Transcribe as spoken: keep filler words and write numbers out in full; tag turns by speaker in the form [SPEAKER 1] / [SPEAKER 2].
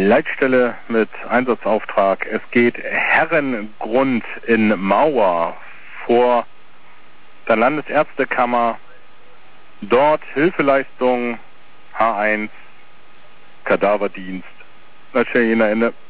[SPEAKER 1] Leitstelle mit Einsatzauftrag. Es geht Herrengrund in Mauer vor der Landesärztekammer. Dort Hilfeleistung H eins, Kadaverdienst. Na schön, Ende.